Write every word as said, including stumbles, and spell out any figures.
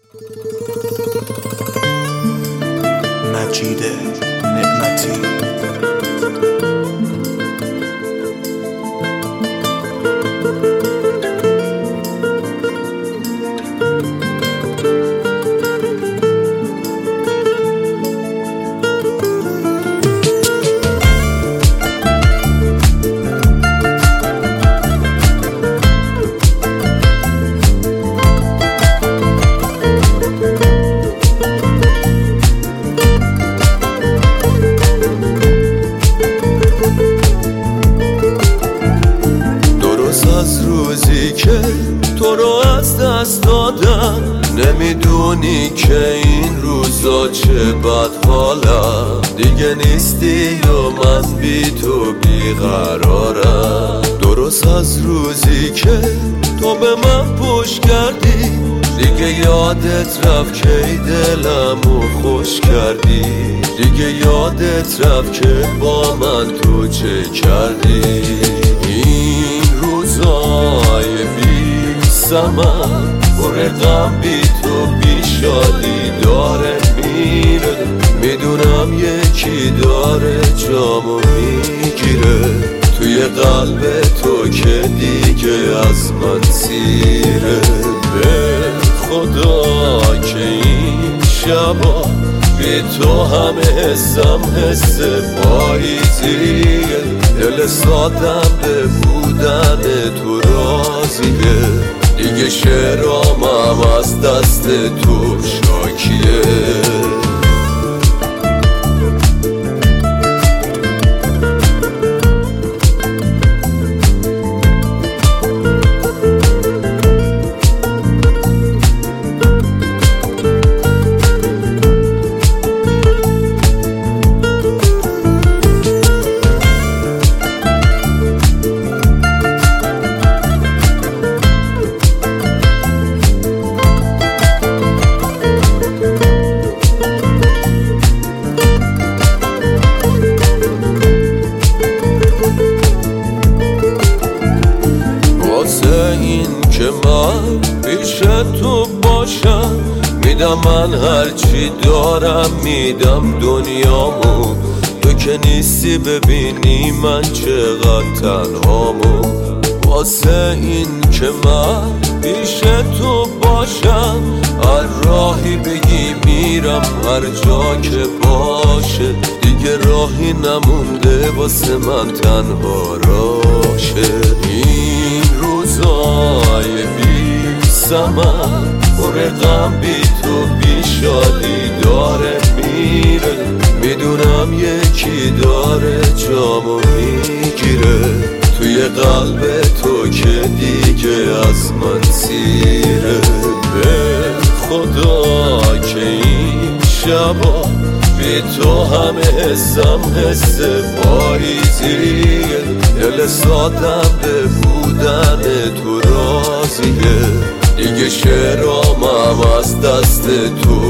مجید نعمتی. از روزی که تو رو از دست دادم، نمیدونی که این روزا چه بد حالم. دیگه نیستی و من بی تو بیقرارم. درست از روزی که تو به من پشت کردی، دیگه یادت رفت که دلمو خوش کردی. دیگه یادت رفت که با من تو چه کردی. این روزای بی سمن پر غم بی تو بی شادی داره میره. میدونم یکی داره جامو میگیره توی قلب تو که دیگه از من سیره. به خدا که این شبا بی تو همه حسم حس پاییزیه. دل سادم به بودن تو راضیه. دیگه شعرامم از دست تو شاکیه. این که من پیش تو باشم، میدم من هرچی دارم، میدم دنیامو. تو که نیستی ببینی من چقدر تنهامو. واسه این که من پیش تو باشم، هر راهی بگی میرم، هر جا که باشه. دیگه راهی نمونده واسه من تنها راشه. این روزای بی سمن پر غم بی تو بی شادی داره میره. میدونم یکی داره جامو میگیره توی قلب تو که دیگه از من سیره. به خدا که این شبا بی تو همه حسم حس پاییزیه. دل سادم به بودن تو راضیه. دیگه شعرامم از دست تو